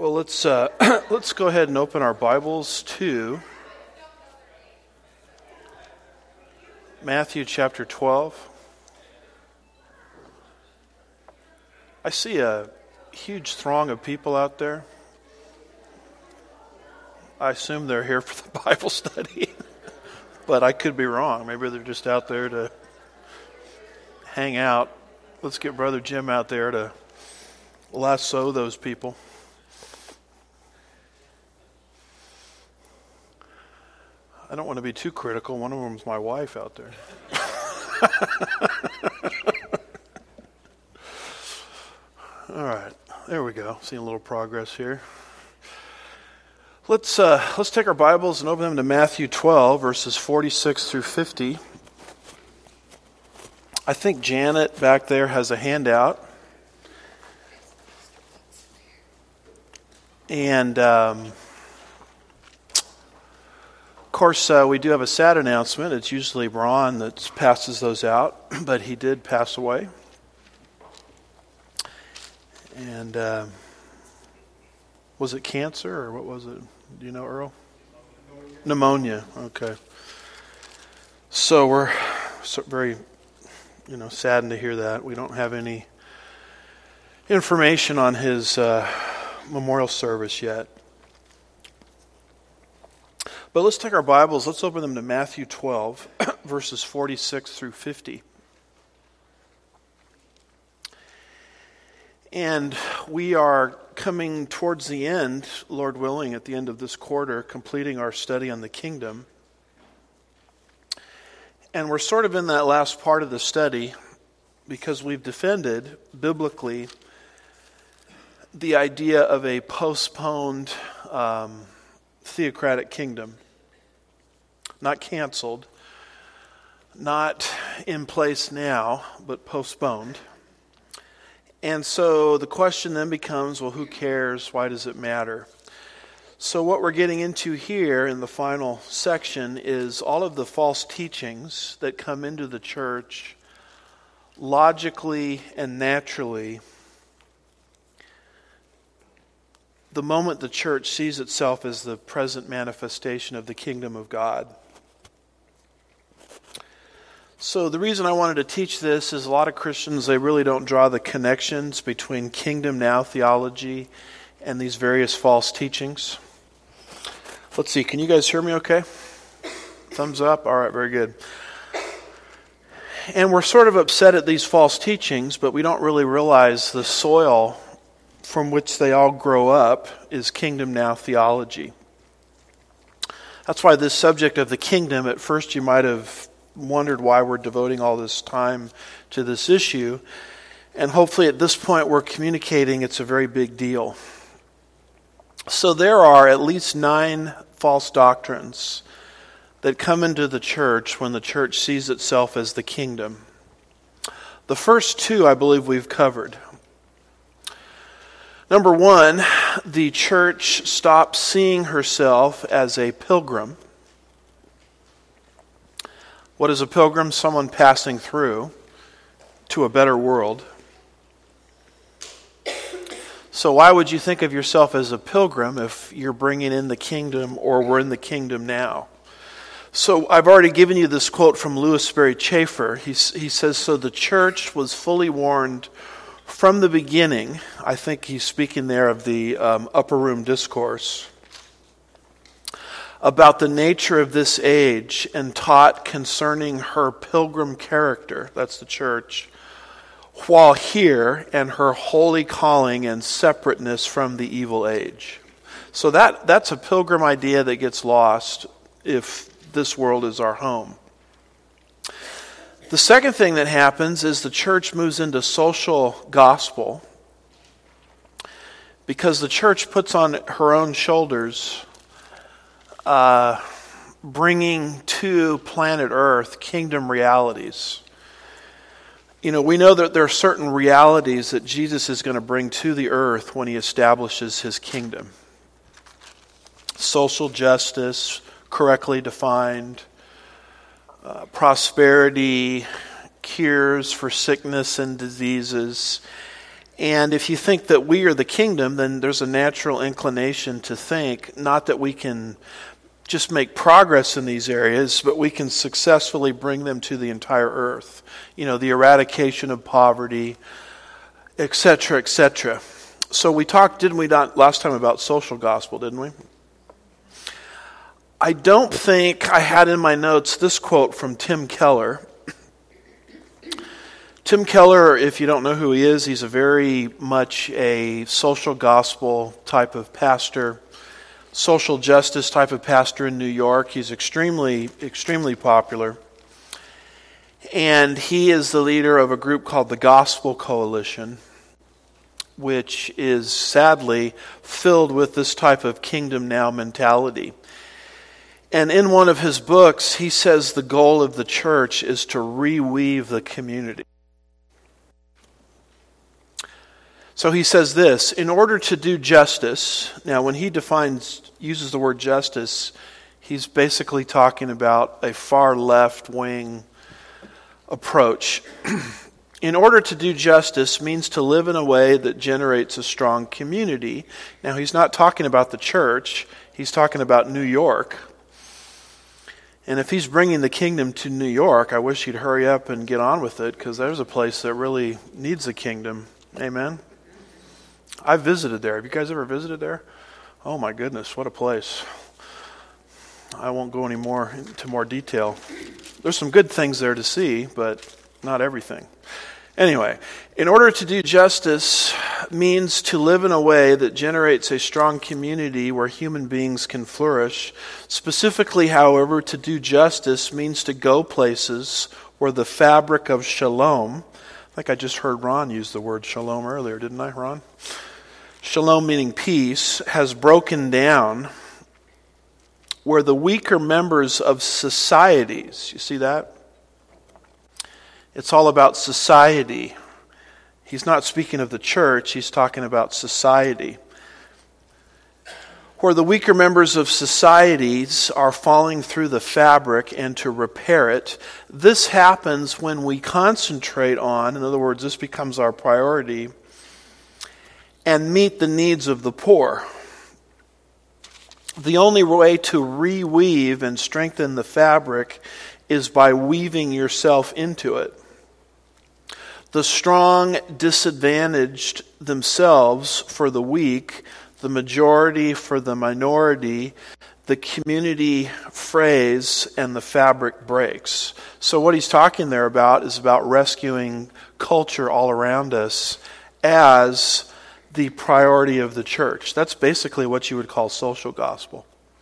Well, let's let's go ahead and open our Bibles to Matthew chapter 12. I see a huge throng of people out there. I assume they're here for the Bible study, but I could be wrong. Maybe they're just out there to hang out. Let's get Brother Jim out there to lasso those people. I don't want to be too critical. One of them is my wife out there. All right, there we go. Seeing a little progress here. Let's take our Bibles and open them to Matthew 12, verses 46 through 50. I think Janet back there has a handout. And of course, we do have a sad announcement. It's usually Ron that passes those out, but he did pass away. And was it cancer or what was it? Do you know, Earl? Pneumonia. Okay. So we're very, saddened to hear that. We don't have any information on his memorial service yet. But let's take our Bibles, let's open them to Matthew 12, verses 46 through 50. And we are coming towards the end, Lord willing, at the end of this quarter, completing our study on the kingdom. And we're sort of in that last part of the study because we've defended, biblically, the idea of a postponed theocratic kingdom. Not canceled, not in place now, but postponed. And so the question then becomes, well, who cares? Why does it matter? So what we're getting into here in the final section is all of the false teachings that come into the church logically and naturally the moment the church sees itself as the present manifestation of the kingdom of God. So the reason I wanted to teach this is a lot of Christians, they really don't draw the connections between kingdom now theology and these various false teachings. Let's see, can you guys hear me okay? Thumbs up? All right, very good. And we're sort of upset at these false teachings, but we don't really realize the soil from which they all grow up is kingdom now theology. That's why this subject of the kingdom, at first you might have wondered why we're devoting all this time to this issue. And hopefully at this point we're communicating it's a very big deal. So there are at least 9 false doctrines that come into the church when the church sees itself as the kingdom. The first 2 I believe we've covered. Number 1, the church stops seeing herself as a pilgrim. What is a pilgrim? Someone passing through to a better world. So why would you think of yourself as a pilgrim if you're bringing in the kingdom or we're in the kingdom now? So I've already given you this quote from Louis Sperry Chafer. He says, so the church was fully warned from the beginning. I think he's speaking there of the upper room discourse about the nature of this age and taught concerning her pilgrim character, that's the church, while here, and her holy calling and separateness from the evil age. So that's a pilgrim idea that gets lost if this world is our home. The second thing that happens is the church moves into social gospel because the church puts on her own shoulders bringing to planet Earth kingdom realities. We know that there are certain realities that Jesus is going to bring to the earth when he establishes his kingdom. Social justice, correctly defined, prosperity, cures for sickness and diseases, And if you think that we are the kingdom, then there's a natural inclination to think not that we can just make progress in these areas, but we can successfully bring them to the entire earth. The eradication of poverty, etc., etc. So we talked, didn't we, not last time about social gospel, didn't we? I don't think I had in my notes this quote from Tim Keller. Tim Keller, if you don't know who he is, he's a very much a social gospel type of pastor, social justice type of pastor in New York. He's extremely, extremely popular. And he is the leader of a group called the Gospel Coalition, which is sadly filled with this type of kingdom now mentality. And in one of his books, he says the goal of the church is to reweave the community. So he says this, in order to do justice, now when he uses the word justice, he's basically talking about a far left-wing approach. In order to do justice means to live in a way that generates a strong community. Now he's not talking about the church, he's talking about New York. And if he's bringing the kingdom to New York, I wish he'd hurry up and get on with it, because there's a place that really needs a kingdom. Amen? I've visited there. Have you guys ever visited there? Oh my goodness, what a place. I won't go into more detail. There's some good things there to see, but not everything. Anyway, in order to do justice means to live in a way that generates a strong community where human beings can flourish. Specifically, however, to do justice means to go places where the fabric of shalom, I think I just heard Ron use the word shalom earlier, didn't I, Ron? Shalom meaning peace, has broken down, where the weaker members of societies, you see that? It's all about society. He's not speaking of the church, he's talking about society. Where the weaker members of societies are falling through the fabric and to repair it. This happens when we concentrate on, in other words, this becomes our priority, and meet the needs of the poor. The only way to reweave and strengthen the fabric is by weaving yourself into it. The strong disadvantaged themselves for the weak, the majority for the minority, the community frays, and the fabric breaks. So what he's talking there about is about rescuing culture all around us as the priority of the church. That's basically what you would call social gospel.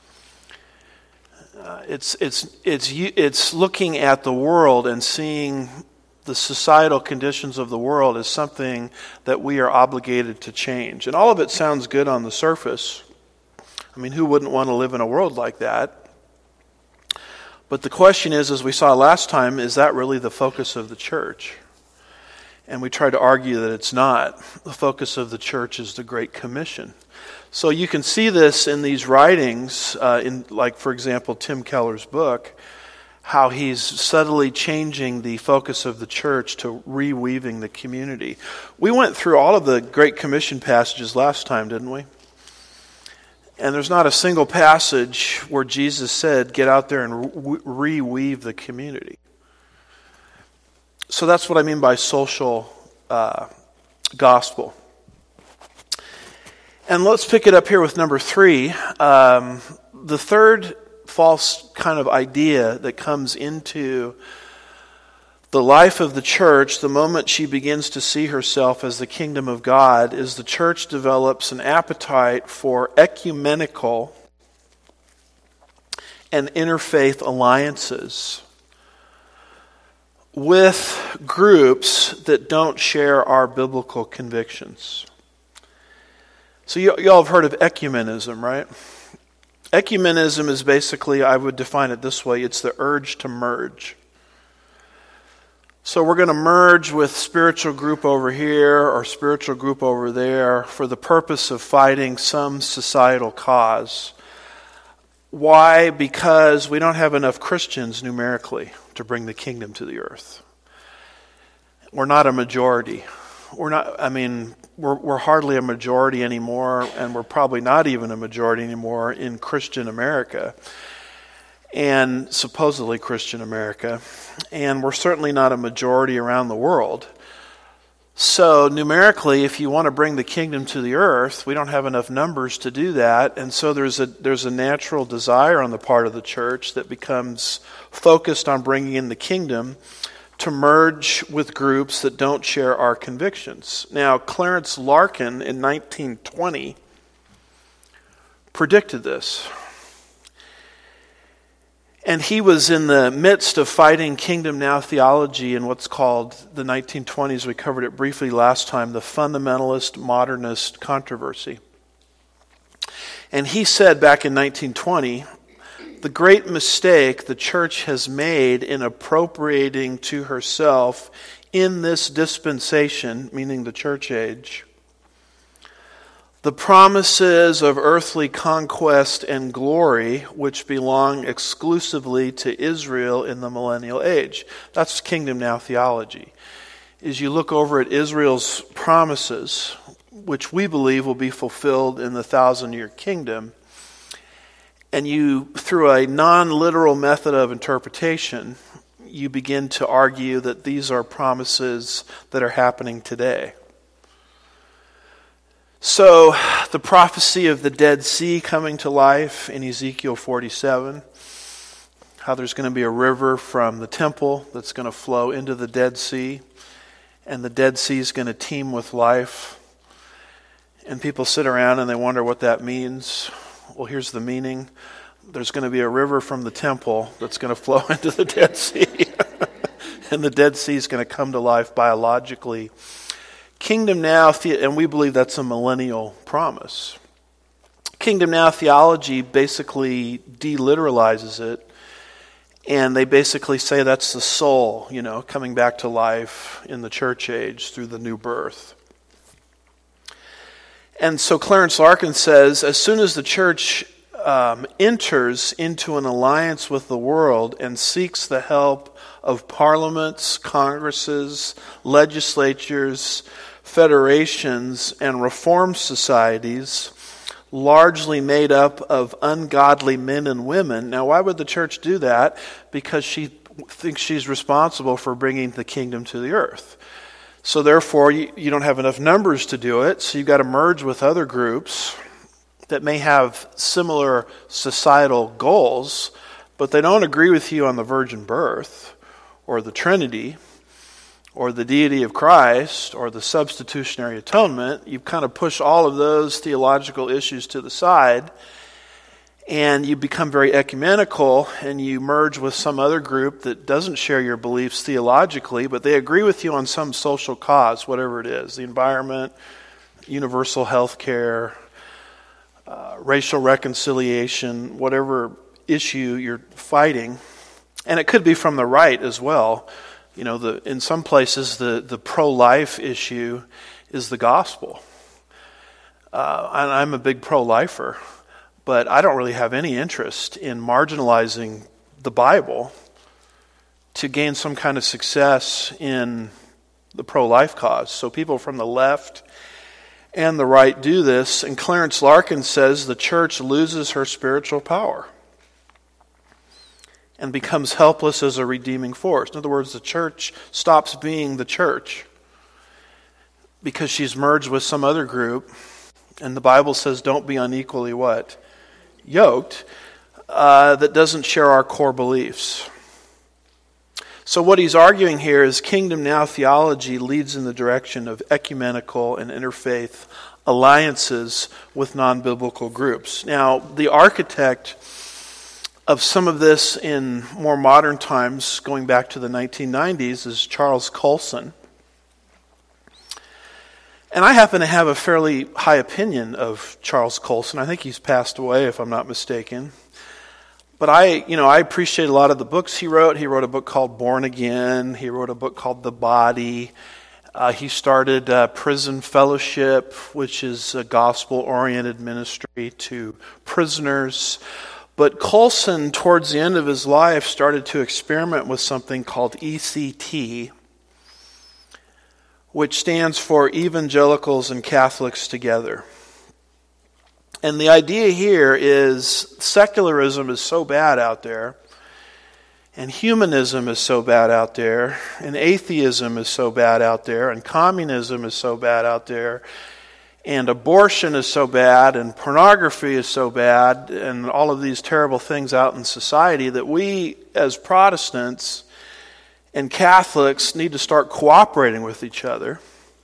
It's looking at the world and seeing the societal conditions of the world as something that we are obligated to change. And all of it sounds good on the surface. I mean, who wouldn't want to live in a world like that? But the question is, as we saw last time, is that really the focus of the church? And we try to argue that it's not. The focus of the church is the Great Commission. So you can see this in these writings, like, for example, Tim Keller's book, how he's subtly changing the focus of the church to reweaving the community. We went through all of the Great Commission passages last time, didn't we? And there's not a single passage where Jesus said, get out there and reweave the community. So that's what I mean by social gospel. And let's pick it up here with number 3. The third false kind of idea that comes into the life of the church the moment she begins to see herself as the kingdom of God is the church develops an appetite for ecumenical and interfaith alliances with groups that don't share our biblical convictions. So you all have heard of ecumenism, right? Ecumenism is basically, I would define it this way, it's the urge to merge. So we're going to merge with spiritual group over here or spiritual group over there for the purpose of fighting some societal cause. Why? Because we don't have enough Christians numerically to bring the kingdom to the earth. We're not a majority. we're hardly a majority anymore, and we're probably not even a majority anymore in Christian America, and supposedly Christian America, and we're certainly not a majority around the world. So numerically, if you want to bring the kingdom to the earth, we don't have enough numbers to do that, and so there's a natural desire on the part of the church that becomes focused on bringing in the kingdom to merge with groups that don't share our convictions. Now, Clarence Larkin in 1920 predicted this. And he was in the midst of fighting Kingdom Now theology in what's called the 1920s, we covered it briefly last time, the fundamentalist modernist controversy. And he said back in 1920, the great mistake the church has made in appropriating to herself in this dispensation, meaning the church age, the promises of earthly conquest and glory which belong exclusively to Israel in the millennial age. That's Kingdom Now theology. As you look over at Israel's promises, which we believe will be fulfilled in the 1,000-year kingdom, and you, through a non-literal method of interpretation, you begin to argue that these are promises that are happening today. So, the prophecy of the Dead Sea coming to life in Ezekiel 47, how there's going to be a river from the temple that's going to flow into the Dead Sea, and the Dead Sea is going to teem with life. And people sit around and they wonder what that means. Well, here's the meaning. There's going to be a river from the temple that's going to flow into the Dead Sea. And the Dead Sea is going to come to life biologically. Kingdom Now, and we believe that's a millennial promise. Kingdom Now theology basically deliteralizes it, and they basically say that's the soul, coming back to life in the church age through the new birth. And so Clarence Larkin says, as soon as the church enters into an alliance with the world and seeks the help of parliaments, congresses, legislatures, federations, and reform societies, largely made up of ungodly men and women. Now, why would the church do that? Because she thinks she's responsible for bringing the kingdom to the earth. So therefore, you don't have enough numbers to do it, so you've got to merge with other groups that may have similar societal goals, but they don't agree with you on the virgin birth, or the Trinity, or the deity of Christ, or the substitutionary atonement. You kind of push all of those theological issues to the side, and you become very ecumenical, and you merge with some other group that doesn't share your beliefs theologically, but they agree with you on some social cause, whatever it is, the environment, universal health care, racial reconciliation, whatever issue you're fighting. And it could be from the right as well. In some places, the pro-life issue is the gospel. And I'm a big pro-lifer, but I don't really have any interest in marginalizing the Bible to gain some kind of success in the pro-life cause. So people from the left and the right do this, and Clarence Larkin says the church loses her spiritual power and becomes helpless as a redeeming force. In other words, the church stops being the church because she's merged with some other group, and the Bible says don't be unequally what? Yoked, that doesn't share our core beliefs. So what he's arguing here is Kingdom Now theology leads in the direction of ecumenical and interfaith alliances with non-biblical groups. Now, the architect of some of this in more modern times, going back to the 1990s, is Charles Colson. And I happen to have a fairly high opinion of Charles Colson. I think he's passed away, if I'm not mistaken. But I appreciate a lot of the books he wrote. He wrote a book called Born Again. He wrote a book called The Body. He started Prison Fellowship, which is a gospel-oriented ministry to prisoners. But Colson, towards the end of his life, started to experiment with something called ECT, which stands for Evangelicals and Catholics Together. And the idea here is secularism is so bad out there, and humanism is so bad out there, and atheism is so bad out there, and communism is so bad out there, and abortion is so bad, and pornography is so bad, and all of these terrible things out in society that we as Protestants and Catholics need to start cooperating with each other.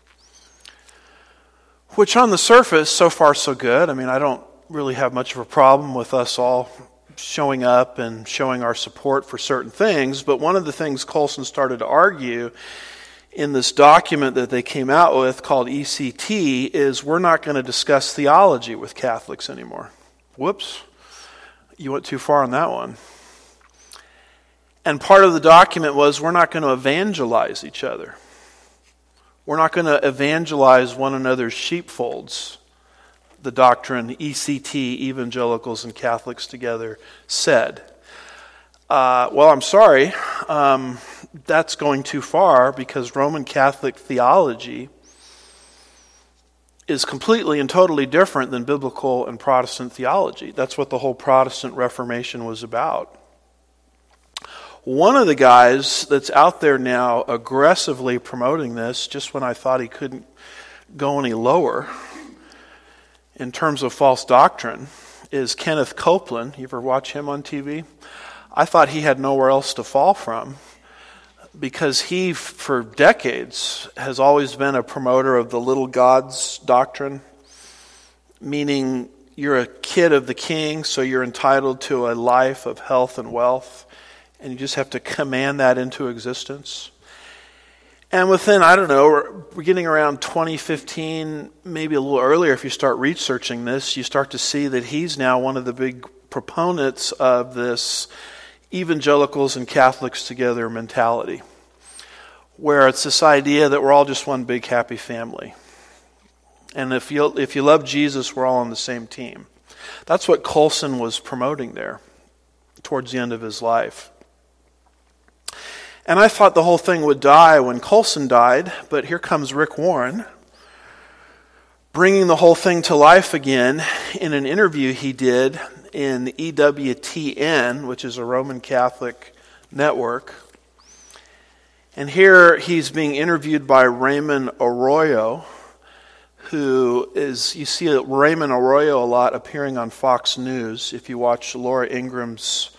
Which on the surface, so far so good. I mean, I don't really have much of a problem with us all showing up and showing our support for certain things. But one of the things Colson started to argue in this document that they came out with called ECT is we're not going to discuss theology with Catholics anymore. Whoops. You went too far on that one. And part of the document was we're not going to evangelize each other. We're not going to evangelize one another's sheepfolds, the doctrine ECT, Evangelicals and Catholics Together, said. Well, I'm sorry. That's going too far because Roman Catholic theology is completely and totally different than biblical and Protestant theology. That's what the whole Protestant Reformation was about. One of the guys that's out there now aggressively promoting this, just when I thought he couldn't go any lower in terms of false doctrine, is Kenneth Copeland. You ever watch him on TV? I thought he had nowhere else to fall from because he, for decades, has always been a promoter of the little gods doctrine, meaning you're a kid of the king, so you're entitled to a life of health and wealth. And you just have to command that into existence. And within, we're getting around 2015, maybe a little earlier, if you start researching this, you start to see that he's now one of the big proponents of this Evangelicals and Catholics Together mentality, where it's this idea that we're all just one big happy family. And if you love Jesus, we're all on the same team. That's what Colson was promoting there towards the end of his life. And I thought the whole thing would die when Colson died, but here comes Rick Warren, bringing the whole thing to life again in an interview he did in EWTN, which is a Roman Catholic network. And here he's being interviewed by Raymond Arroyo, who is, you see Raymond Arroyo a lot appearing on Fox News. If you watch Laura Ingram,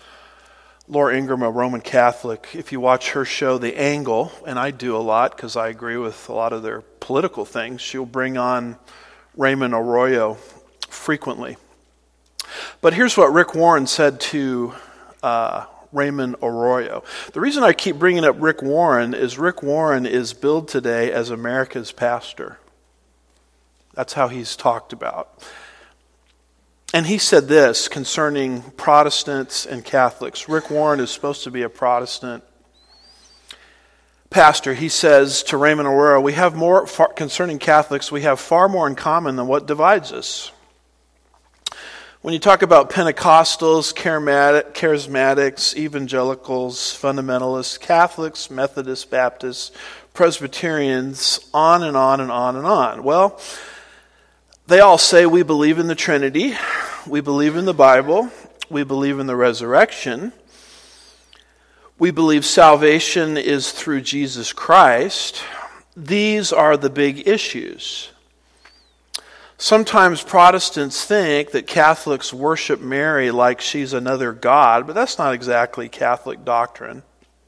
a Roman Catholic, if you watch her show The Angle, and I do a lot because I agree with a lot of their political things, she'll bring on Raymond Arroyo frequently. But here's what Rick Warren said to Raymond Arroyo. The reason I keep bringing up Rick Warren is billed today as America's pastor. That's how he's talked about. And he said this concerning Protestants and Catholics. Rick Warren is supposed to be a Protestant pastor. He says to Raymond Arroyo, concerning Catholics, we have far more in common than what divides us. When you talk about Pentecostals, charismatics, evangelicals, fundamentalists, Catholics, Methodists, Baptists, Presbyterians, on and on and on and on. Well, they all say we believe in the Trinity, we believe in the Bible, we believe in the resurrection, we believe salvation is through Jesus Christ. These are the big issues. Sometimes Protestants think that Catholics worship Mary like she's another god, but that's not exactly Catholic doctrine.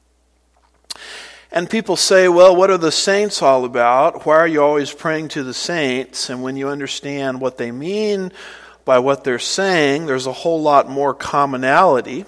And people say, well, what are the saints all about? Why are you always praying to the saints? And when you understand what they mean by what they're saying, there's a whole lot more commonality.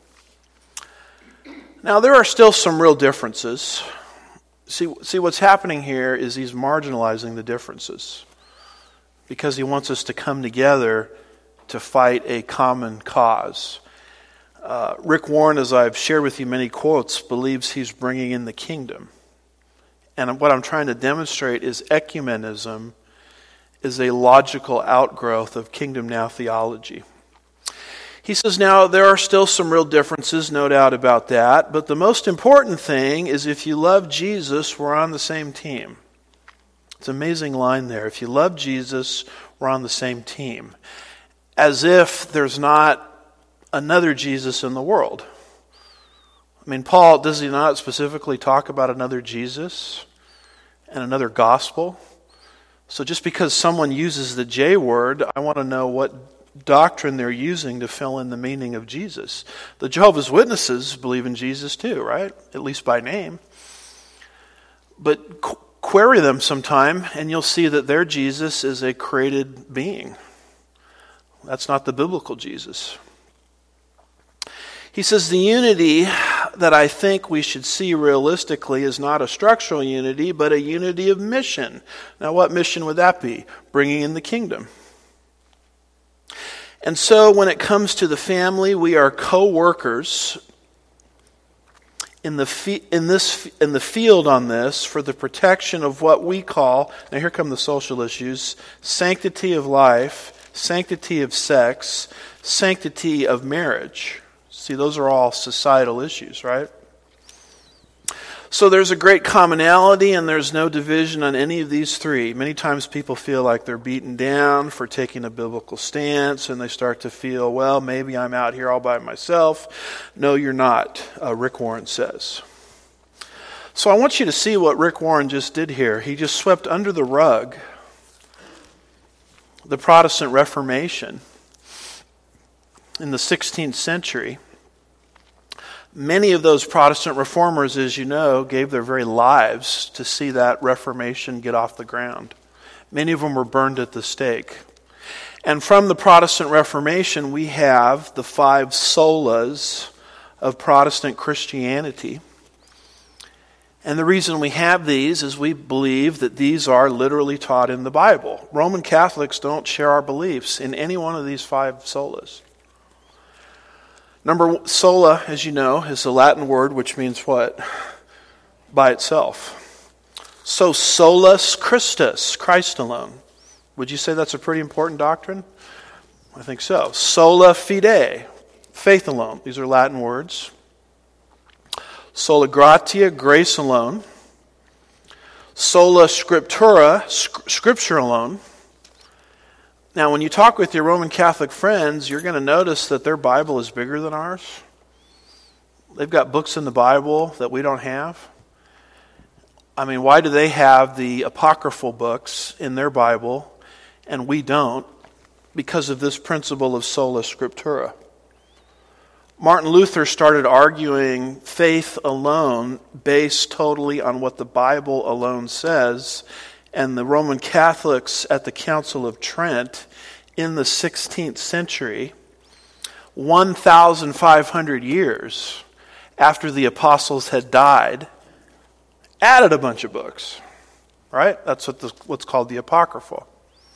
Now, there are still some real differences. See, what's happening here is he's marginalizing the differences because he wants us to come together to fight a common cause. Rick Warren, as I've shared with you many quotes, believes he's bringing in the kingdom. And what I'm trying to demonstrate is ecumenism is a logical outgrowth of Kingdom Now theology. He says, now, there are still some real differences, no doubt about that, but the most important thing is if you love Jesus, we're on the same team. It's an amazing line there. If you love Jesus, we're on the same team. As if there's not another Jesus in the world. I mean, Paul, does he not specifically talk about another Jesus and another gospel? So just because someone uses the J word, I want to know what doctrine they're using to fill in the meaning of Jesus. The Jehovah's Witnesses believe in Jesus too, right? At least by name. But query them sometime and you'll see that their Jesus is a created being. That's not the biblical Jesus. He says the unity that I think we should see realistically is not a structural unity, but a unity of mission. Now, what mission would that be? Bringing in the kingdom. And so when it comes to the family, we are co-workers in the field on this for the protection of what we call, now here come the social issues, sanctity of life, sanctity of sex, sanctity of marriage. See, those are all societal issues, right? So there's a great commonality and there's no division on any of these three. Many times people feel like they're beaten down for taking a biblical stance and they start to feel, well, maybe I'm out here all by myself. No, you're not, Rick Warren says. So I want you to see what Rick Warren just did here. He just swept under the rug the Protestant Reformation in the 16th century. Many of those Protestant reformers, as you know, gave their very lives to see that Reformation get off the ground. Many of them were burned at the stake. And from the Protestant Reformation, we have the 5 solas of Protestant Christianity. And the reason we have these is we believe that these are literally taught in the Bible. Roman Catholics don't share our beliefs in any one of these 5 solas. Sola, as you know, is a Latin word which means what? By itself. So solus Christus, Christ alone. Would you say that's a pretty important doctrine? I think so. Sola fide, faith alone. These are Latin words. Sola gratia, grace alone. Sola scriptura, scripture alone. Now, when you talk with your Roman Catholic friends, you're going to notice that their Bible is bigger than ours. They've got books in the Bible that we don't have. I mean, why do they have the apocryphal books in their Bible and we don't? Because of this principle of sola scriptura. Martin Luther started arguing faith alone based totally on what the Bible alone says. And the Roman Catholics at the Council of Trent in the 16th century, 1,500 years after the apostles had died, added a bunch of books. Right? That's what's called the Apocrypha.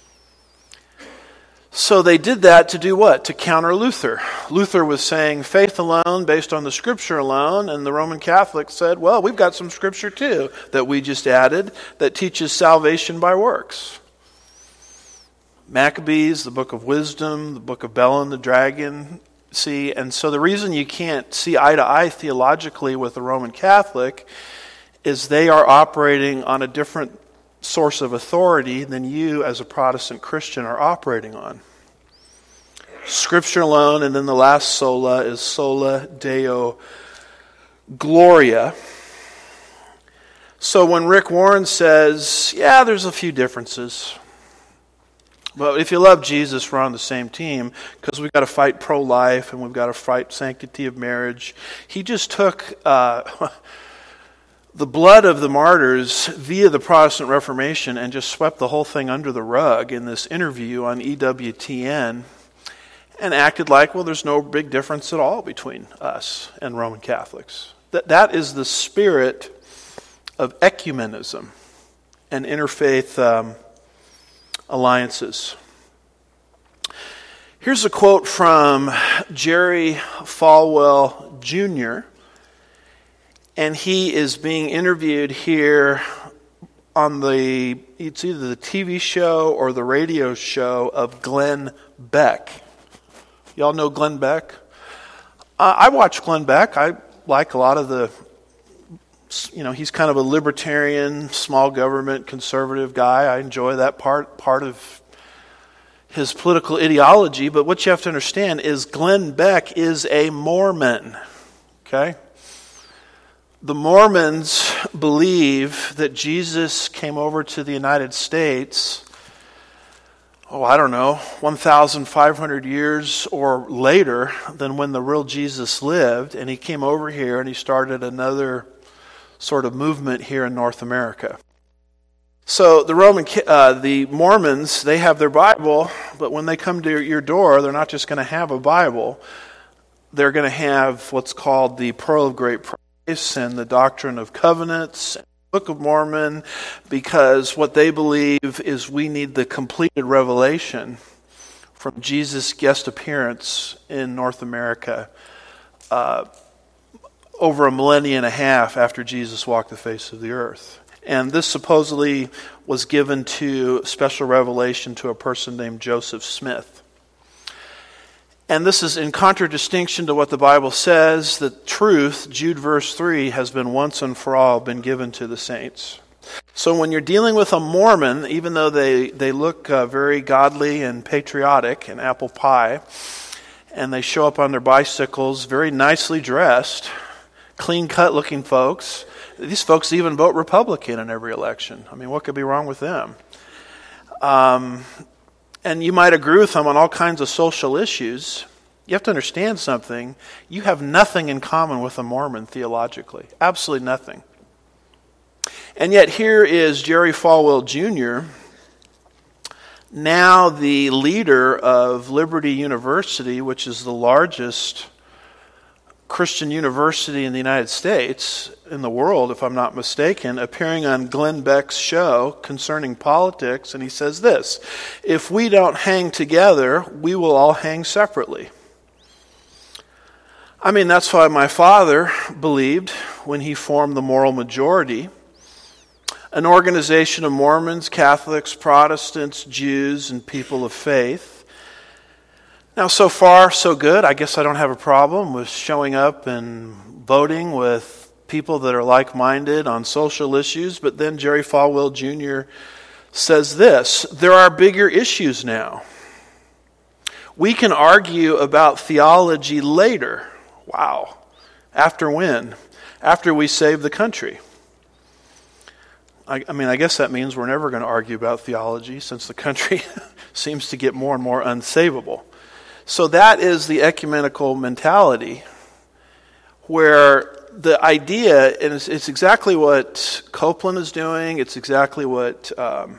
So they did that to do what? To counter Luther. Luther was saying faith alone based on the Scripture alone, and the Roman Catholics said, well, we've got some Scripture too that we just added that teaches salvation by works. Maccabees, the Book of Wisdom, the Book of Bel and the Dragon, see, and so the reason you can't see eye to eye theologically with the Roman Catholic is they are operating on a different source of authority than you as a Protestant Christian are operating on. Scripture alone, and then the last sola is sola Deo Gloria. So when Rick Warren says, yeah, there's a few differences, but if you love Jesus, we're on the same team because we've got to fight pro-life and we've got to fight sanctity of marriage. He just took the blood of the martyrs via the Protestant Reformation and just swept the whole thing under the rug in this interview on EWTN and acted like, well, there's no big difference at all between us and Roman Catholics. That is the spirit of ecumenism and interfaith alliances. Here's a quote from Jerry Falwell Jr., and he is being interviewed here on it's either the TV show or the radio show of Glenn Beck. Y'all know Glenn Beck? I watch Glenn Beck. I like a lot of the He's kind of a libertarian, small government, conservative guy. I enjoy that part of his political ideology. But what you have to understand is Glenn Beck is a Mormon. Okay? The Mormons believe that Jesus came over to the United States, 1,500 years or later than when the real Jesus lived, and he came over here and he started another sort of movement here in North America. So the Mormons, they have their Bible, but when they come to your door, they're not just going to have a Bible. They're going to have what's called the Pearl of Great Price and the Doctrine of Covenants, and the Book of Mormon, because what they believe is we need the completed revelation from Jesus' guest appearance in North America over a millennia and a half after Jesus walked the face of the earth. And this supposedly was given to special revelation to a person named Joseph Smith. And this is in contradistinction to what the Bible says, that truth, Jude verse 3, has been once and for all been given to the saints. So when you're dealing with a Mormon, even though they look very godly and patriotic and apple pie, and they show up on their bicycles very nicely dressed, clean-cut looking folks, these folks even vote Republican in every election. I mean, what could be wrong with them? And you might agree with them on all kinds of social issues. You have to understand something. You have nothing in common with a Mormon theologically. Absolutely nothing. And yet here is Jerry Falwell Jr., now the leader of Liberty University, which is the largest Christian university in the United States, in the world, if I'm not mistaken, appearing on Glenn Beck's show concerning politics, and he says this: if we don't hang together, we will all hang separately. I mean, that's why my father believed when he formed the Moral Majority, an organization of Mormons, Catholics, Protestants, Jews, and people of faith. Now, so far, so good. I guess I don't have a problem with showing up and voting with people that are like-minded on social issues. But then Jerry Falwell Jr. says this: there are bigger issues now. We can argue about theology later. Wow. After when? After we save the country. I guess that means we're never going to argue about theology, since the country seems to get more and more unsavable. So that is the ecumenical mentality, where the idea, and it's exactly what Copeland is doing, it's exactly what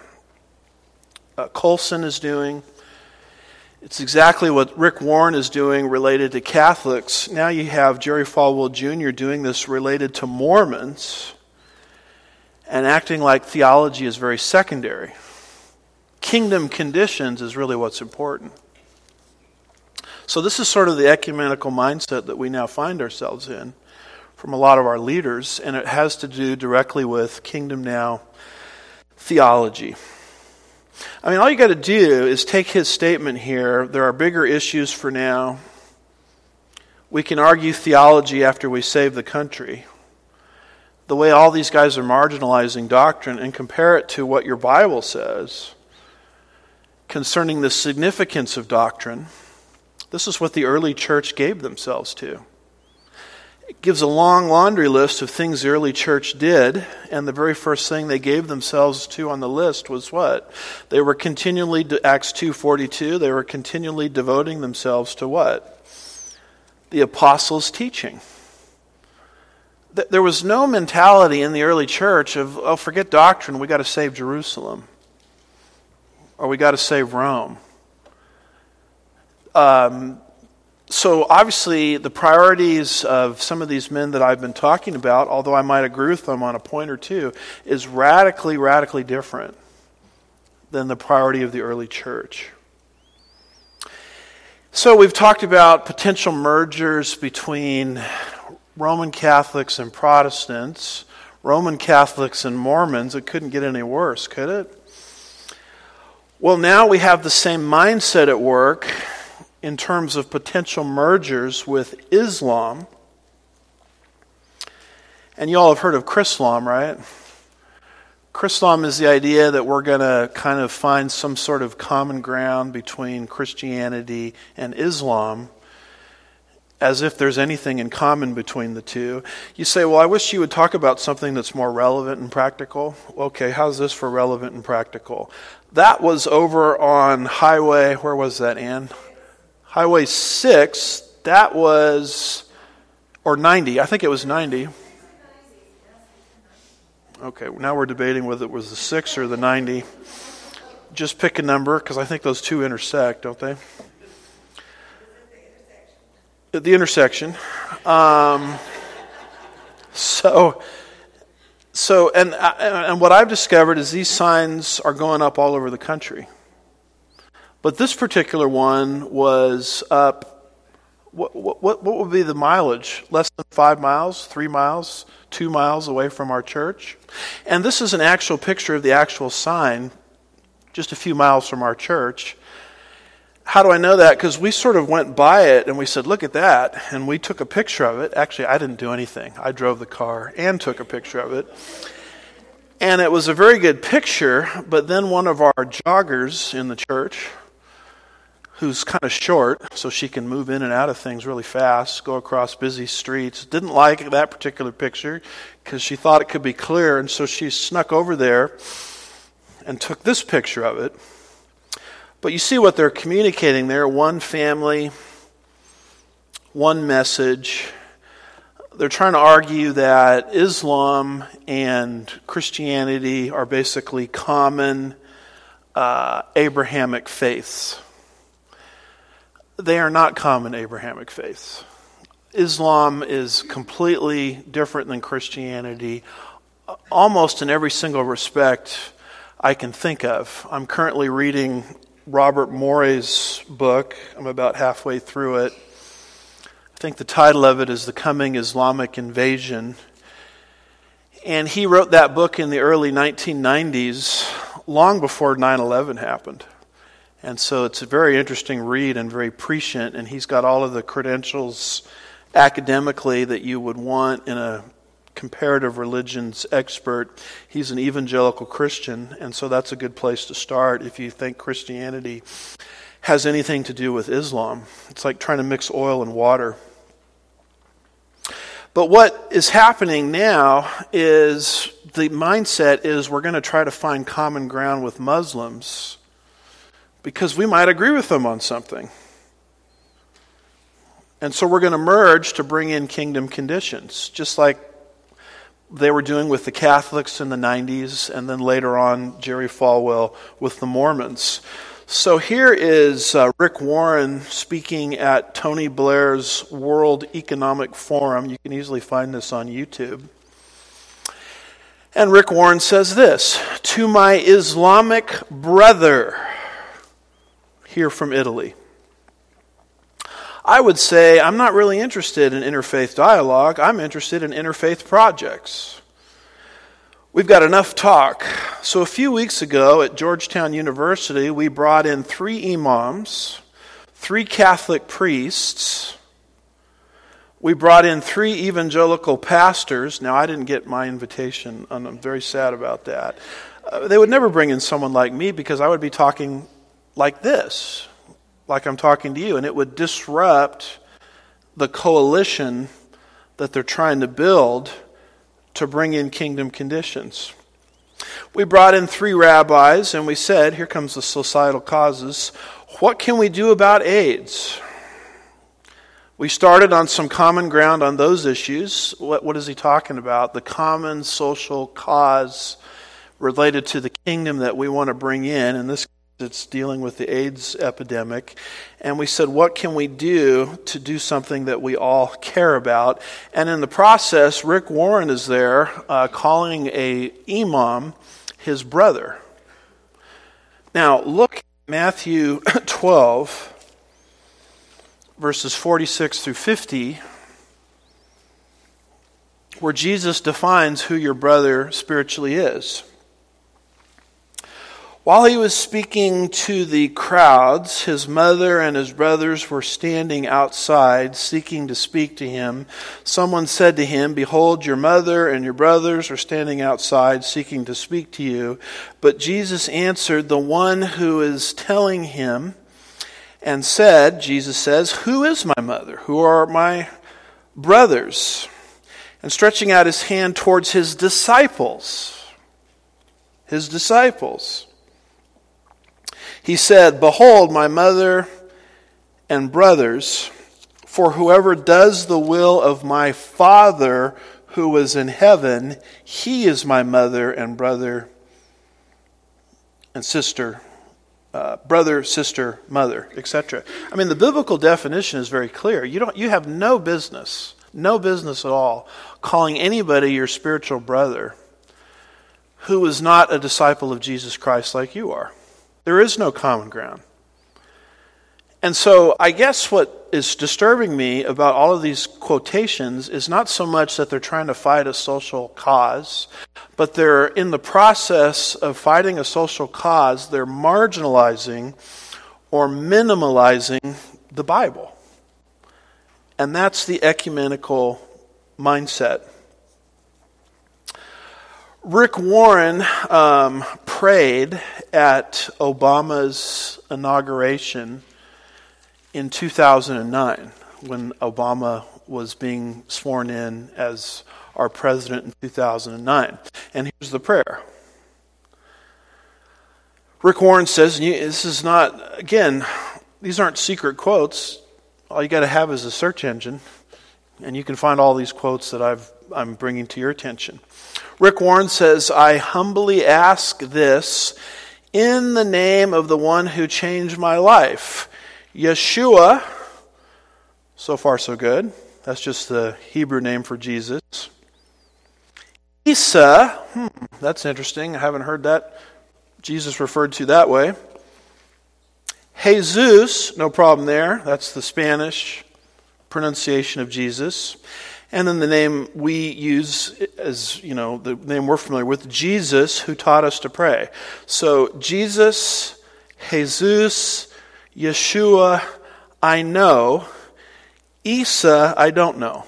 Colson is doing, it's exactly what Rick Warren is doing related to Catholics. Now you have Jerry Falwell Jr. doing this related to Mormons, and acting like theology is very secondary. Kingdom conditions is really what's important. So this is sort of the ecumenical mindset that we now find ourselves in from a lot of our leaders, and it has to do directly with Kingdom Now theology. I mean, all you got to do is take his statement here: there are bigger issues for now. We can argue theology after we save the country. The way all these guys are marginalizing doctrine, and compare it to what your Bible says concerning the significance of doctrine. This is what the early church gave themselves to. It gives a long laundry list of things the early church did, and the very first thing they gave themselves to on the list was what? They were continually, Acts 2:42, they were continually devoting themselves to what? The apostles' teaching. There was no mentality in the early church of, forget doctrine, we got to save Jerusalem, or we got to save Rome. So obviously the priorities of some of these men that I've been talking about, although I might agree with them on a point or two, is radically, radically different than the priority of the early church. So we've talked about potential mergers between Roman Catholics and Protestants, Roman Catholics and Mormons. It couldn't get any worse, could it? Well, now we have the same mindset at work in terms of potential mergers with Islam. And you all have heard of Chrislam, right? Chrislam is the idea that we're going to kind of find some sort of common ground between Christianity and Islam, as if there's anything in common between the two. You say, well, I wish you would talk about something that's more relevant and practical. Okay, how's this for relevant and practical? That was over on Highway, where was that, Ann? Highway 6, that was, or 90, I think it was 90. Okay, now we're debating whether it was the 6 or the 90. Just pick a number, because I think those two intersect, don't they? At the intersection. So, what I've discovered is these signs are going up all over the country. But this particular one was up, what would be the mileage? Less than 5 miles, 3 miles, 2 miles away from our church. And this is an actual picture of the actual sign, just a few miles from our church. How do I know that? Because we sort of went by it and we said, look at that. And we took a picture of it. Actually, I didn't do anything. I drove the car and took a picture of it. And it was a very good picture, but then one of our joggers in the church, who's kind of short, so she can move in and out of things really fast, go across busy streets, didn't like that particular picture because she thought it could be clear, and so she snuck over there and took this picture of it. But you see what they're communicating there, one family, one message. They're trying to argue that Islam and Christianity are basically common Abrahamic faiths. They are not common Abrahamic faiths. Islam is completely different than Christianity, almost in every single respect I can think of. I'm currently reading Robert Morey's book. I'm about halfway through it. I think the title of it is The Coming Islamic Invasion. And he wrote that book in the early 1990s, long before 9/11 happened. And so it's a very interesting read and very prescient, and he's got all of the credentials academically that you would want in a comparative religions expert. He's an evangelical Christian, and so that's a good place to start if you think Christianity has anything to do with Islam. It's like trying to mix oil and water. But what is happening now is the mindset is we're going to try to find common ground with Muslims because we might agree with them on something. And so we're going to merge to bring in kingdom conditions, just like they were doing with the Catholics in the 90s, and then later on, Jerry Falwell with the Mormons. So here is Rick Warren speaking at Tony Blair's World Economic Forum. You can easily find this on YouTube. And Rick Warren says this, "To my Islamic brother here from Italy, I would say I'm not really interested in interfaith dialogue. I'm interested in interfaith projects. We've got enough talk. So a few weeks ago at Georgetown University, we brought in 3 imams, 3 Catholic priests. We brought in 3 evangelical pastors. Now, I didn't get my invitation, and I'm very sad about that. They would never bring in someone like me because I would be talking like this, like I'm talking to you, and it would disrupt the coalition that they're trying to build to bring in kingdom conditions. We brought in 3 rabbis, and we said, here comes the societal causes. What can we do about AIDS? We started on some common ground on those issues. What is he talking about? The common social cause related to the kingdom that we want to bring in, and this it's dealing with the AIDS epidemic. And we said, what can we do to do something that we all care about? And in the process, Rick Warren is there calling a imam his brother. Now, look at Matthew 12, verses 46 through 50, where Jesus defines who your brother spiritually is. While he was speaking to the crowds, his mother and his brothers were standing outside, seeking to speak to him. Someone said to him, "Behold, your mother and your brothers are standing outside, seeking to speak to you." But Jesus answered the one who is telling him and said, Jesus says, "Who is my mother? Who are my brothers?" And stretching out his hand towards his disciples, he said, "Behold, my mother and brothers, for whoever does the will of my Father who is in heaven, he is my mother and brother and sister, brother, sister, mother," etc. I mean, the biblical definition is very clear. You have no business at all calling anybody your spiritual brother who is not a disciple of Jesus Christ like you are. There is no common ground. And so I guess what is disturbing me about all of these quotations is not so much that they're trying to fight a social cause, but they're in the process of fighting a social cause, they're marginalizing or minimalizing the Bible. And that's the ecumenical mindset. Rick Warren prayed at Obama's inauguration in 2009 when Obama was being sworn in as our president in 2009. And here's the prayer. Rick Warren says, and this is not, again, these aren't secret quotes. All you got to have is a search engine, and you can find all these quotes that I'm bringing to your attention. Rick Warren says, "I humbly ask this in the name of the one who changed my life, Yeshua." So far, so good. That's just the Hebrew name for Jesus. Isa, that's interesting. I haven't heard that Jesus referred to that way. Jesus, no problem there. That's the Spanish pronunciation of Jesus. And then the name we use as, the name we're familiar with, Jesus, who taught us to pray. So Jesus, Jesus, Yeshua, I know. Isa, I don't know.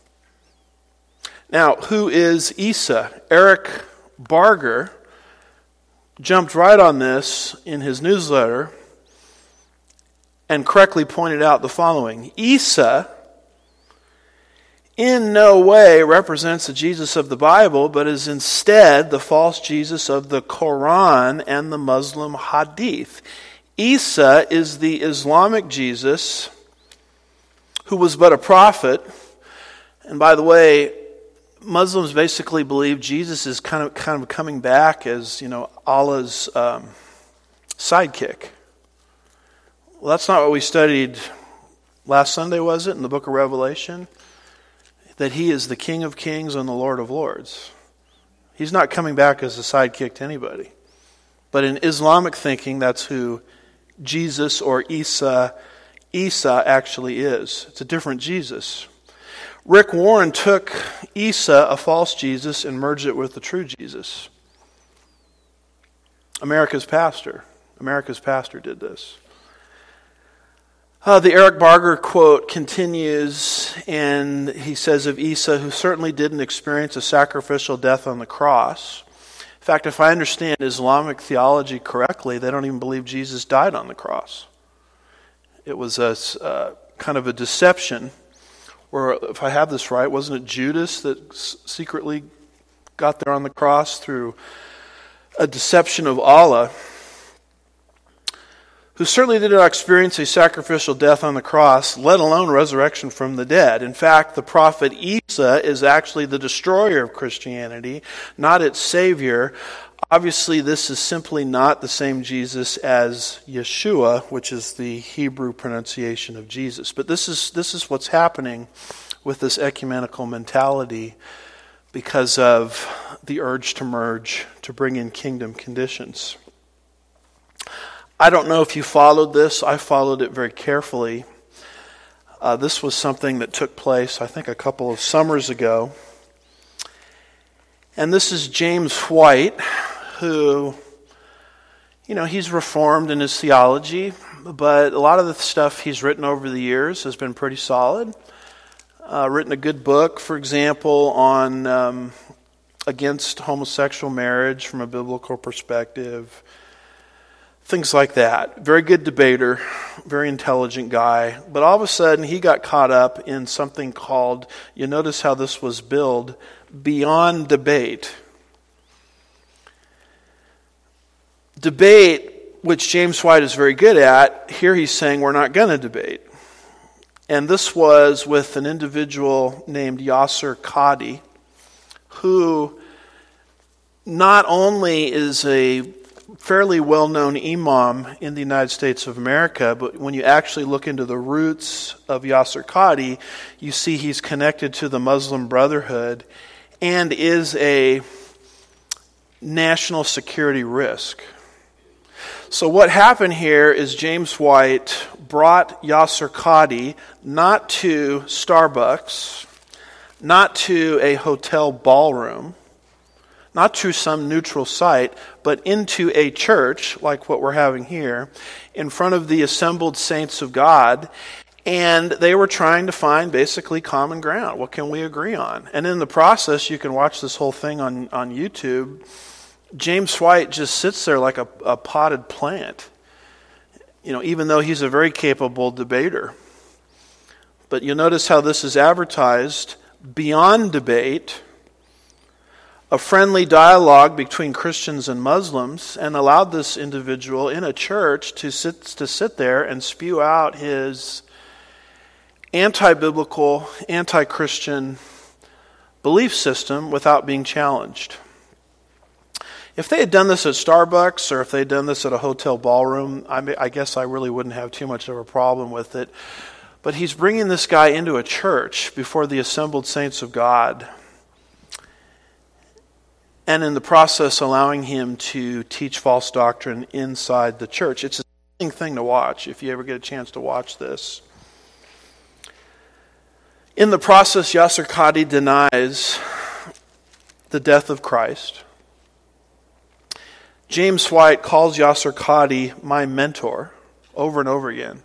Now, who is Isa? Eric Barger jumped right on this in his newsletter and correctly pointed out the following. Isa in no way represents the Jesus of the Bible, but is instead the false Jesus of the Quran and the Muslim Hadith. Isa is the Islamic Jesus who was but a prophet. And by the way, Muslims basically believe Jesus is kind of coming back as, Allah's sidekick. Well, that's not what we studied last Sunday, was it, in the book of Revelation? That he is the King of Kings and the Lord of Lords. He's not coming back as a sidekick to anybody. But in Islamic thinking, that's who Jesus or Isa actually is. It's a different Jesus. Rick Warren took Isa, a false Jesus, and merged it with the true Jesus. America's pastor did this. The Eric Barger quote continues, and he says of Isa, who certainly didn't experience a sacrificial death on the cross. In fact, if I understand Islamic theology correctly, they don't even believe Jesus died on the cross. It was a kind of a deception, or if I have this right, wasn't it Judas that secretly got there on the cross through a deception of Allah? Who certainly did not experience a sacrificial death on the cross, let alone resurrection from the dead. In fact, the prophet Isa is actually the destroyer of Christianity, not its savior. Obviously, this is simply not the same Jesus as Yeshua, which is the Hebrew pronunciation of Jesus. But this is what's happening with this ecumenical mentality because of the urge to merge, to bring in kingdom conditions. I don't know if you followed this. I followed it very carefully. This was something that took place, I think, a couple of summers ago. And this is James White, who, He's reformed in his theology, but a lot of the stuff he's written over the years has been pretty solid. Written a good book, for example, on against homosexual marriage from a biblical perspective. Things like that. Very good debater, very intelligent guy. But all of a sudden, he got caught up in something called, you notice how this was billed, beyond debate. Debate, which James White is very good at, here he's saying we're not going to debate. And this was with an individual named Yasser Qadhi, who not only is a fairly well-known imam in the United States of America, but when you actually look into the roots of Yasser Qadhi, you see he's connected to the Muslim Brotherhood and is a national security risk. So what happened here is James White brought Yasser Qadhi not to Starbucks, not to a hotel ballroom, not to some neutral site, but into a church, like what we're having here, in front of the assembled saints of God, and they were trying to find basically common ground. What can we agree on? And in the process, you can watch this whole thing on YouTube. James White just sits there like a potted plant, even though he's a very capable debater. But you'll notice how this is advertised beyond debate, a friendly dialogue between Christians and Muslims, and allowed this individual in a church to sit there and spew out his anti-biblical, anti-Christian belief system without being challenged. If they had done this at Starbucks or if they had done this at a hotel ballroom, I guess I really wouldn't have too much of a problem with it. But he's bringing this guy into a church before the assembled saints of God, and in the process allowing him to teach false doctrine inside the church. It's a stunning thing to watch if you ever get a chance to watch this. In the process, Yasser Qadhi denies the death of Christ. James White calls Yasser Qadhi my mentor over and over again.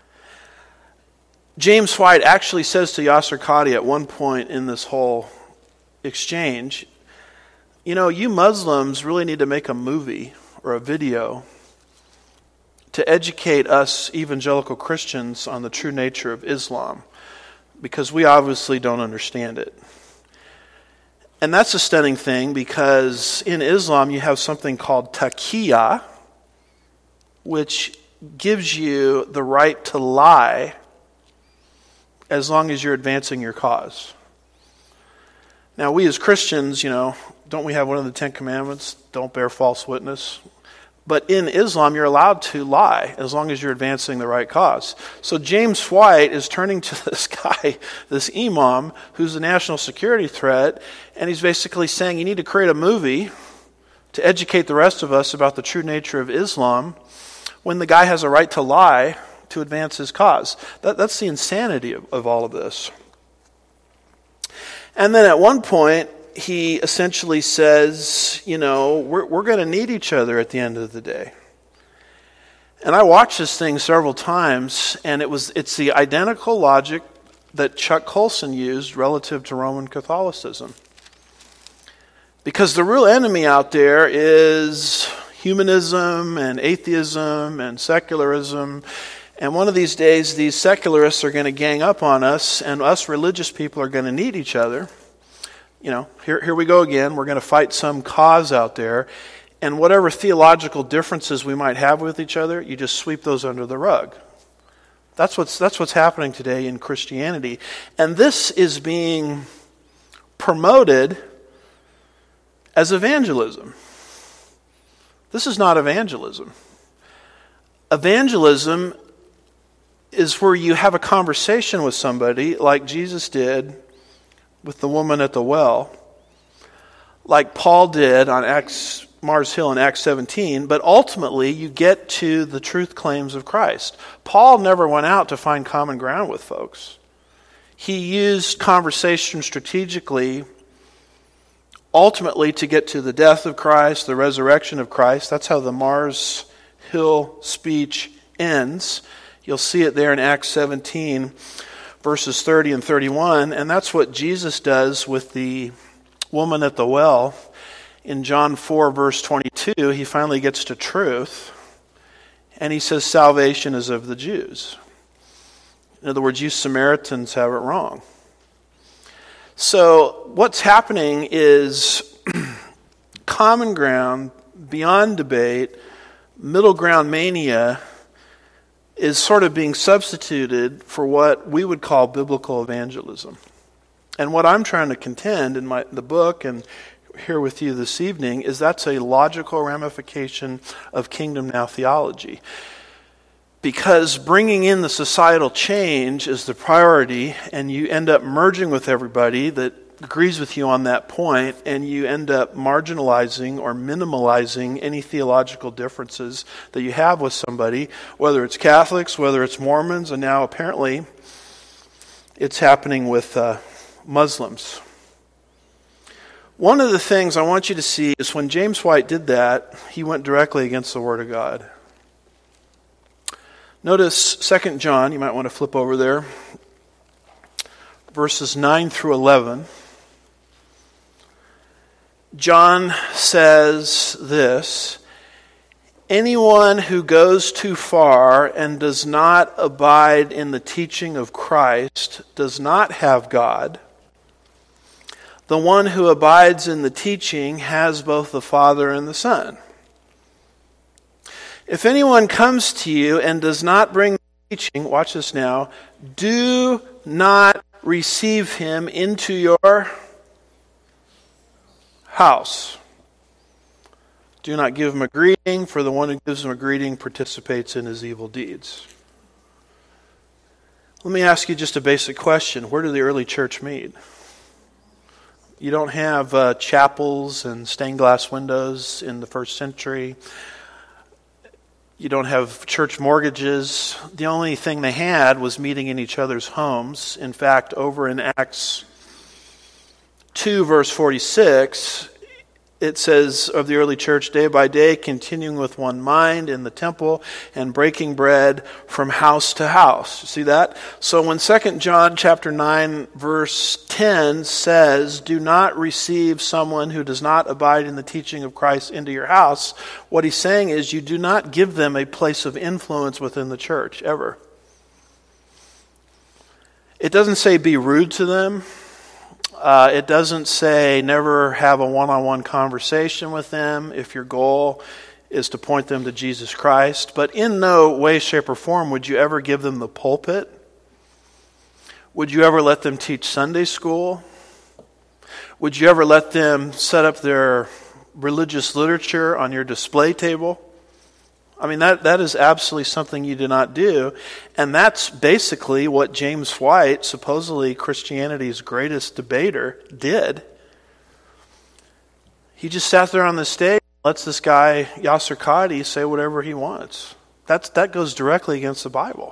James White actually says to Yasser Qadhi at one point in this whole exchange, you Muslims really need to make a movie or a video to educate us evangelical Christians on the true nature of Islam, because we obviously don't understand it. And that's a stunning thing, because in Islam you have something called taqiyya, which gives you the right to lie as long as you're advancing your cause. Now, we as Christians, don't we have one of the 10 Commandments? Don't bear false witness. But in Islam, you're allowed to lie as long as you're advancing the right cause. So James White is turning to this guy, this imam, who's a national security threat, and he's basically saying you need to create a movie to educate the rest of us about the true nature of Islam when the guy has a right to lie to advance his cause. That's the insanity of all of this. And then at one point, he essentially says, we're going to need each other at the end of the day. And I watched this thing several times, and it's the identical logic that Chuck Colson used relative to Roman Catholicism. Because the real enemy out there is humanism and atheism and secularism. And one of these days, these secularists are going to gang up on us, and us religious people are going to need each other. Here we go again. We're going to fight some cause out there. And whatever theological differences we might have with each other, you just sweep those under the rug. That's what's happening today in Christianity. And this is being promoted as evangelism. This is not evangelism. Evangelism is where you have a conversation with somebody like Jesus did with the woman at the well, like Paul did on Mars Hill in Acts 17, but ultimately you get to the truth claims of Christ. Paul never went out to find common ground with folks. He used conversation strategically, ultimately to get to the death of Christ, the resurrection of Christ. That's how the Mars hill speech ends. You'll see it there in Acts 17, verses 30 and 31, and that's what Jesus does with the woman at the well. In John 4, verse 22, he finally gets to truth, and he says salvation is of the Jews. In other words, you Samaritans have it wrong. So what's happening is common ground, beyond debate, middle ground mania is sort of being substituted for what we would call biblical evangelism. And what I'm trying to contend in the book and here with you this evening is that's a logical ramification of Kingdom Now theology. Because bringing in the societal change is the priority, and you end up merging with everybody that agrees with you on that point, and you end up marginalizing or minimalizing any theological differences that you have with somebody, whether it's Catholics, whether it's Mormons, and now apparently it's happening with Muslims. One of the things I want you to see is when James White did that, he went directly against the Word of God. Notice 2 John, you might want to flip over there, verses 9 through 11. John says this, anyone who goes too far and does not abide in the teaching of Christ does not have God. The one who abides in the teaching has both the Father and the Son. If anyone comes to you and does not bring the teaching, watch this now, do not receive him into your house. Do not give him a greeting, for the one who gives him a greeting participates in his evil deeds. Let me ask you just a basic question. Where did the early church meet? You don't have chapels and stained glass windows in the first century. You don't have church mortgages. The only thing they had was meeting in each other's homes. In fact, over in Acts 2, verse 46, it says of the early church, day by day, continuing with one mind in the temple and breaking bread from house to house. See that? So when 2 John chapter 9, verse 10 says, do not receive someone who does not abide in the teaching of Christ into your house, what he's saying is you do not give them a place of influence within the church, ever. It doesn't say be rude to them. It doesn't say never have a one-on-one conversation with them if your goal is to point them to Jesus Christ. But in no way, shape, or form would you ever give them the pulpit. Would you ever let them teach Sunday school? Would you ever let them set up their religious literature on your display table? I mean, that is absolutely something you do not do. And that's basically what James White, supposedly Christianity's greatest debater, did. He just sat there on the stage and lets this guy, Yasser Qadhi, say whatever he wants. That goes directly against the Bible.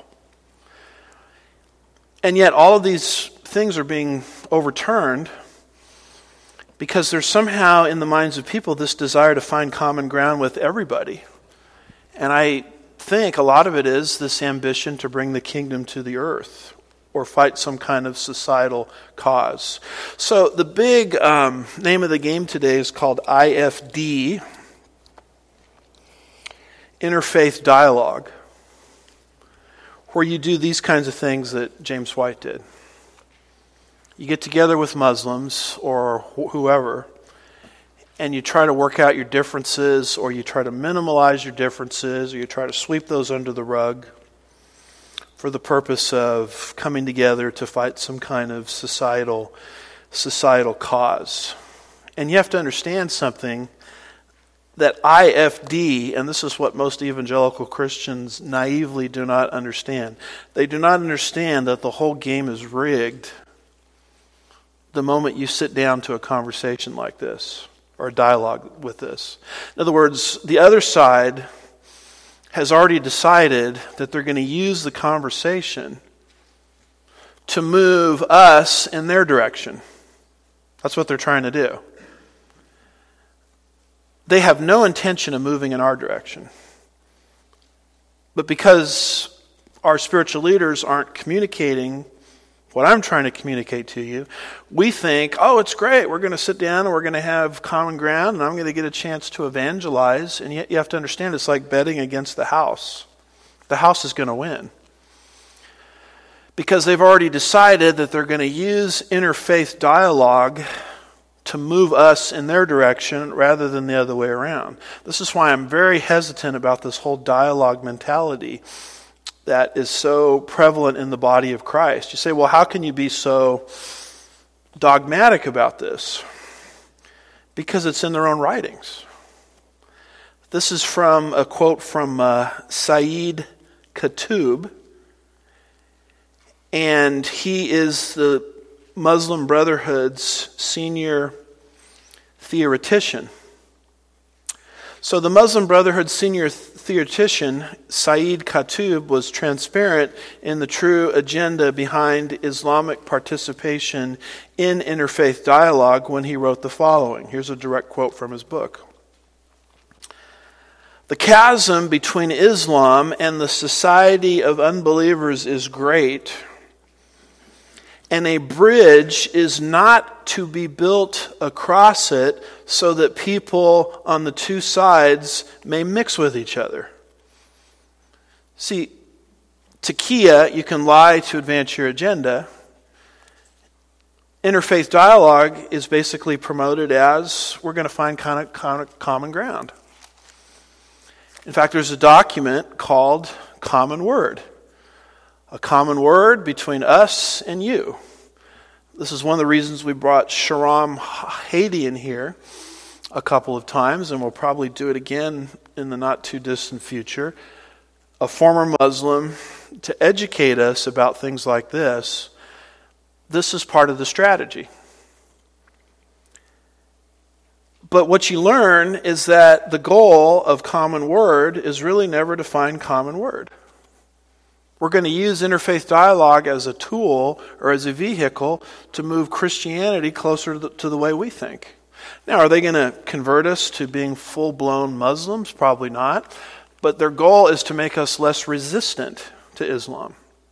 And yet all of these things are being overturned because there's somehow in the minds of people this desire to find common ground with everybody. And I think a lot of it is this ambition to bring the kingdom to the earth or fight some kind of societal cause. So the big name of the game today is called IFD, Interfaith Dialogue, where you do these kinds of things that James White did. You get together with Muslims or whoever, and you try to work out your differences, or you try to minimize your differences, or you try to sweep those under the rug for the purpose of coming together to fight some kind of societal cause. And you have to understand something, that IFD, and this is what most evangelical Christians naively do not understand. They do not understand that the whole game is rigged the moment you sit down to a conversation like this, or a dialogue with this. In other words, the other side has already decided that they're going to use the conversation to move us in their direction. That's what they're trying to do. They have no intention of moving in our direction. But because our spiritual leaders aren't communicating what I'm trying to communicate to you, we think, oh, it's great. We're going to sit down and we're going to have common ground and I'm going to get a chance to evangelize. And yet you have to understand it's like betting against the house. The house is going to win. Because they've already decided that they're going to use interfaith dialogue to move us in their direction rather than the other way around. This is why I'm very hesitant about this whole dialogue mentality that is so prevalent in the body of Christ. You say, well, how can you be so dogmatic about this? Because it's in their own writings. This is from a quote from Sayyid Qutb, and he is the Muslim Brotherhood's senior theoretician. So the Muslim Brotherhood senior theoretician, Sayyid Qutb, was transparent in the true agenda behind Islamic participation in interfaith dialogue when he wrote the following. Here's a direct quote from his book. The chasm between Islam and the society of unbelievers is great, and a bridge is not to be built across it so that people on the two sides may mix with each other. See, taqiyya, you can lie to advance your agenda. Interfaith dialogue is basically promoted as we're going to find common ground. In fact, there's a document called Common Word. A common word between us and you. This is one of the reasons we brought Shahram Hadi in here a couple of times, and we'll probably do it again in the not too distant future. A former Muslim, to educate us about things like this. This is part of the strategy. But what you learn is that the goal of Common Word is really never to find common word. We're going to use interfaith dialogue as a tool or as a vehicle to move Christianity closer to the way we think. Now, are they going to convert us to being full-blown Muslims? Probably not. But their goal is to make us less resistant to Islam.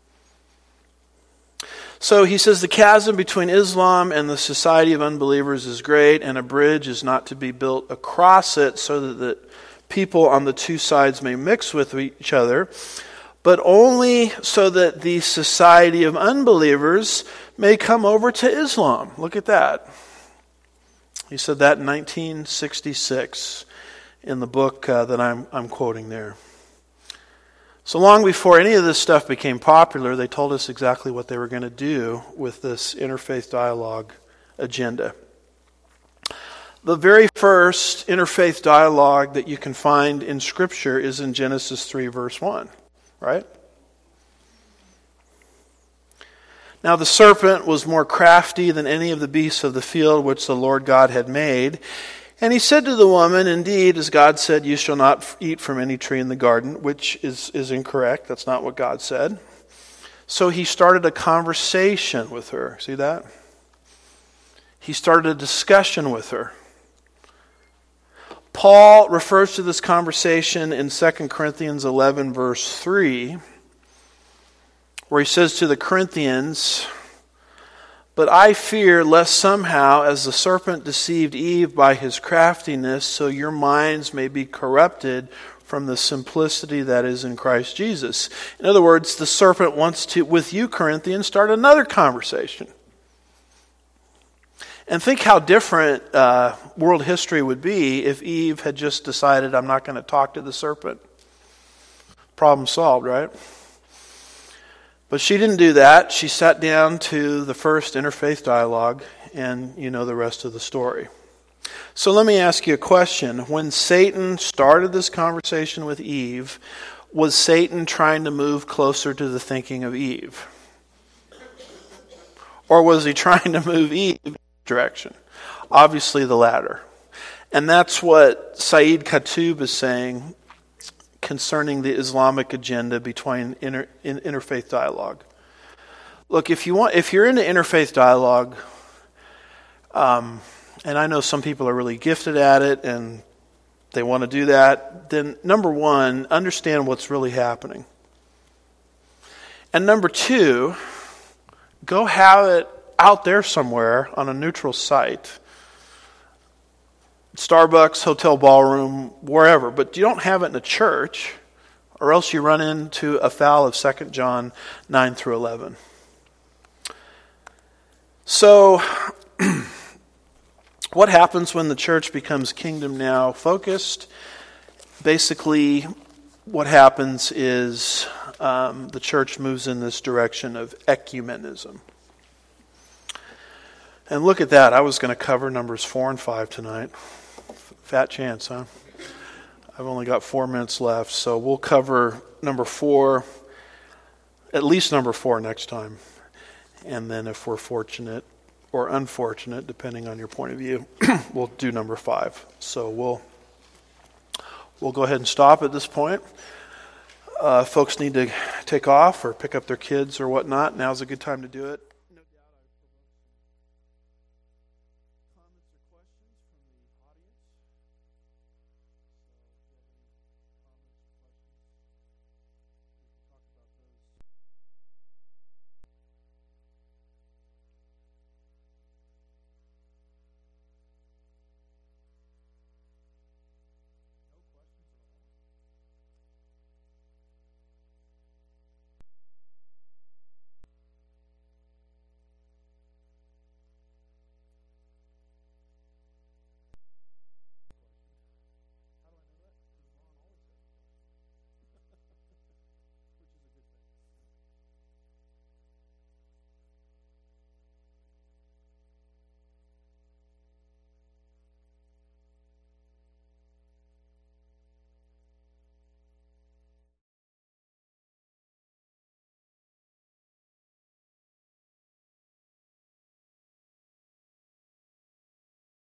So he says the chasm between Islam and the society of unbelievers is great, and a bridge is not to be built across it so that people on the two sides may mix with each other, but only so that the society of unbelievers may come over to Islam. Look at that. He said that in 1966 in the book that I'm quoting there. So long before any of this stuff became popular, they told us exactly what they were going to do with this interfaith dialogue agenda. The very first interfaith dialogue that you can find in Scripture is in Genesis 3, verse 1. Right? Now the serpent was more crafty than any of the beasts of the field which the Lord God had made. And he said to the woman, indeed, as God said, you shall not eat from any tree in the garden, which is incorrect. That's not what God said. So he started a conversation with her. See that? He started a discussion with her. Paul refers to this conversation in 2 Corinthians 11, verse 3, where he says to the Corinthians, but I fear lest somehow, as the serpent deceived Eve by his craftiness, so your minds may be corrupted from the simplicity that is in Christ Jesus. In other words, the serpent wants to, with you Corinthians, start another conversation. And think how different world history would be if Eve had just decided, I'm not going to talk to the serpent. Problem solved, right? But she didn't do that. She sat down to the first interfaith dialogue, and you know the rest of the story. So let me ask you a question. When Satan started this conversation with Eve, was Satan trying to move closer to the thinking of Eve? Or was he trying to move Eve in a direction? Obviously the latter. And that's what Sayyid Qutb is saying concerning the Islamic agenda between interfaith dialogue. Look, if you're into interfaith dialogue, and I know some people are really gifted at it, and they want to do that, then number one, understand what's really happening. And number two, go have it out there somewhere on a neutral site. Starbucks, hotel ballroom, wherever. But you don't have it in a church, or else you run into a foul of 2 John 9 through 11. So, what happens when the church becomes Kingdom Now focused? Basically, what happens is the church moves in this direction of ecumenism. And look at that. I was going to cover numbers 4 and 5 tonight. Fat chance, huh? I've only got 4 minutes left, so we'll cover number 4, at least number 4 next time. And then if we're fortunate or unfortunate, depending on your point of view, we'll do number 5. So we'll go ahead and stop at this point. Folks need to take off or pick up their kids or whatnot. Now's a good time to do it.